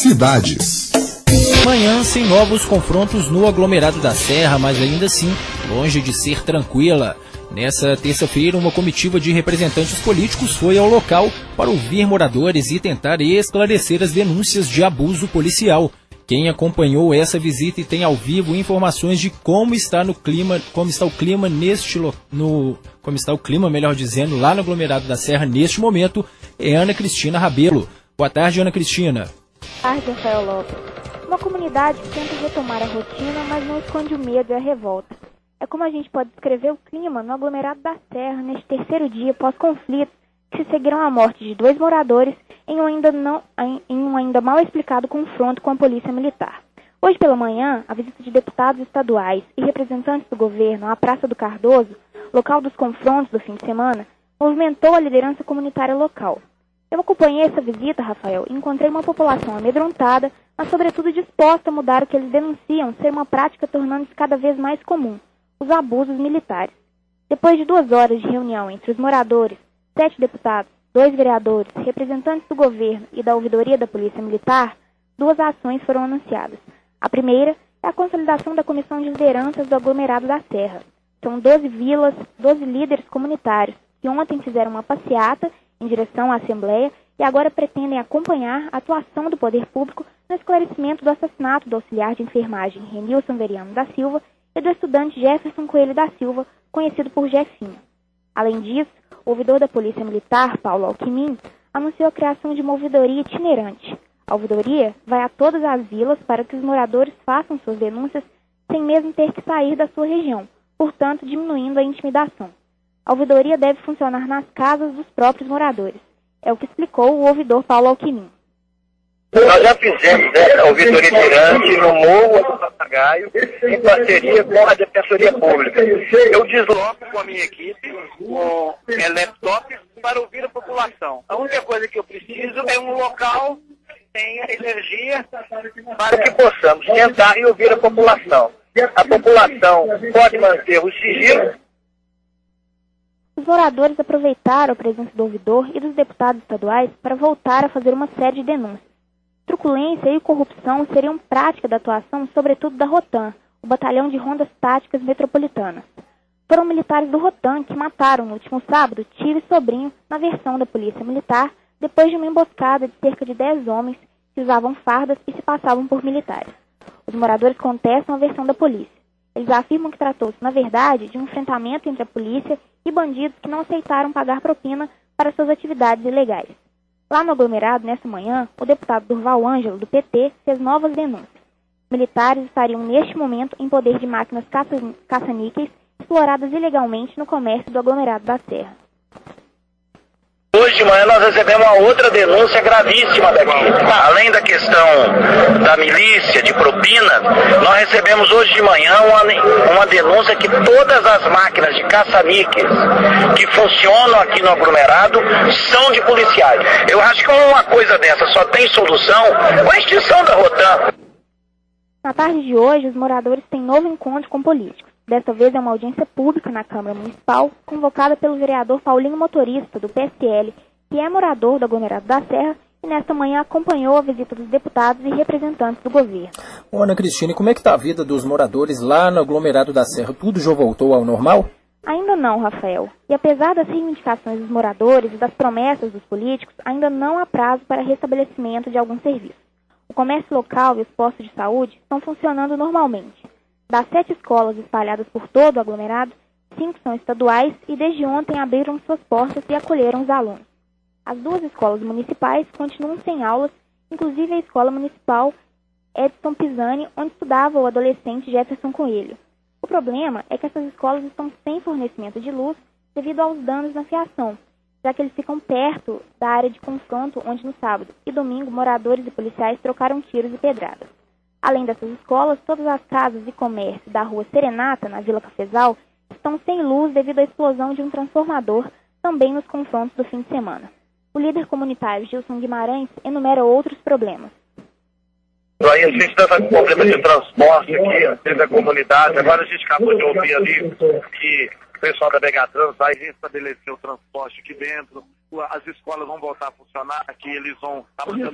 Cidades. Manhã sem novos confrontos no aglomerado da Serra, mas ainda assim longe de ser tranquila. Nessa terça-feira, uma comitiva de representantes políticos foi ao local para ouvir moradores e tentar esclarecer as denúncias de abuso policial. Quem acompanhou essa visita e tem ao vivo informações de como está o clima lá no aglomerado da Serra neste momento, é Ana Cristina Rabelo. Boa tarde, Ana Cristina. Boa tarde, Rafael Lopes. Uma comunidade que tenta retomar a rotina, mas não esconde o medo e a revolta. É como a gente pode descrever o clima no aglomerado da Serra neste terceiro dia pós-conflito, que se seguiram à morte de 2 moradores em um ainda mal explicado confronto com a polícia militar. Hoje pela manhã, a visita de deputados estaduais e representantes do governo à Praça do Cardoso, local dos confrontos do fim de semana, movimentou a liderança comunitária local. Eu acompanhei essa visita, Rafael, e encontrei uma população amedrontada, mas sobretudo disposta a mudar o que eles denunciam ser uma prática tornando-se cada vez mais comum, os abusos militares. Depois de 2 horas de reunião entre os moradores, 7 deputados, 2 vereadores, representantes do governo e da ouvidoria da Polícia Militar, 2 ações foram anunciadas. A primeira é a consolidação da Comissão de Lideranças do Aglomerado da Serra. São 12 vilas, 12 líderes comunitários, que ontem fizeram uma passeata em direção à Assembleia e agora pretendem acompanhar a atuação do poder público no esclarecimento do assassinato do auxiliar de enfermagem Renilson Veriano da Silva e do estudante Jefferson Coelho da Silva, conhecido por Jefinho. Além disso, o ouvidor da Polícia Militar, Paulo Alckmin, anunciou a criação de uma ouvidoria itinerante. A ouvidoria vai a todas as vilas para que os moradores façam suas denúncias sem mesmo ter que sair da sua região, portanto diminuindo a intimidação. A ouvidoria deve funcionar nas casas dos próprios moradores. É o que explicou o ouvidor Paulo Alckmin. Nós já fizemos a ouvidoria itinerante no Morro do Papagaio, em parceria com a Defensoria Pública. Eu desloco com a minha equipe, com laptop, para ouvir a população. A única coisa que eu preciso é um local que tenha energia para que possamos sentar e ouvir a população. A população pode manter o sigilo. Os moradores aproveitaram a presença do ouvidor e dos deputados estaduais para voltar a fazer uma série de denúncias. Truculência e corrupção seriam prática da atuação, sobretudo da Rotam, o Batalhão de Rondas Táticas Metropolitanas. Foram militares do Rotam que mataram no último sábado tio e sobrinho na versão da Polícia Militar, depois de uma emboscada de cerca de 10 homens que usavam fardas e se passavam por militares. Os moradores contestam a versão da polícia. Eles afirmam que tratou-se, na verdade, de um enfrentamento entre a polícia e bandidos que não aceitaram pagar propina para suas atividades ilegais. Lá no aglomerado, nessa manhã, o deputado Durval Ângelo, do PT, fez novas denúncias. Militares estariam, neste momento, em poder de máquinas caça-níqueis exploradas ilegalmente no comércio do aglomerado da Serra. Hoje de manhã nós recebemos uma outra denúncia gravíssima daqui. Além da questão da milícia, de propina, nós recebemos hoje de manhã uma denúncia que todas as máquinas de caça-níqueis que funcionam aqui no aglomerado são de policiais. Eu acho que uma coisa dessa só tem solução com a extinção da Rotam. Na tarde de hoje, os moradores têm novo encontro com políticos. Desta vez é uma audiência pública na Câmara Municipal, convocada pelo vereador Paulinho Motorista, do PSL, que é morador do aglomerado da Serra, e nesta manhã acompanhou a visita dos deputados e representantes do governo. Ana Cristina, como é que está a vida dos moradores lá no aglomerado da Serra? Tudo já voltou ao normal? Ainda não, Rafael. E apesar das reivindicações dos moradores e das promessas dos políticos, ainda não há prazo para restabelecimento de alguns serviços. O comércio local e os postos de saúde estão funcionando normalmente. Das 7 escolas espalhadas por todo o aglomerado, 5 são estaduais e desde ontem abriram suas portas e acolheram os alunos. As 2 escolas municipais continuam sem aulas, inclusive a Escola Municipal Edson Pisani, onde estudava o adolescente Jefferson Coelho. O problema é que essas escolas estão sem fornecimento de luz devido aos danos na fiação, já que eles ficam perto da área de confronto onde no sábado e domingo moradores e policiais trocaram tiros e pedradas. Além dessas escolas, todas as casas e comércio da rua Serenata, na Vila Cafezal, estão sem luz devido à explosão de um transformador, também nos confrontos do fim de semana. O líder comunitário Gilson Guimarães enumera outros problemas. Aí a gente está com problema de transporte aqui dentro da comunidade. Agora a gente acabou de ouvir ali que o pessoal da Megatrans vai restabelecer o transporte aqui dentro. As escolas vão voltar a funcionar, que eles vão estar mandando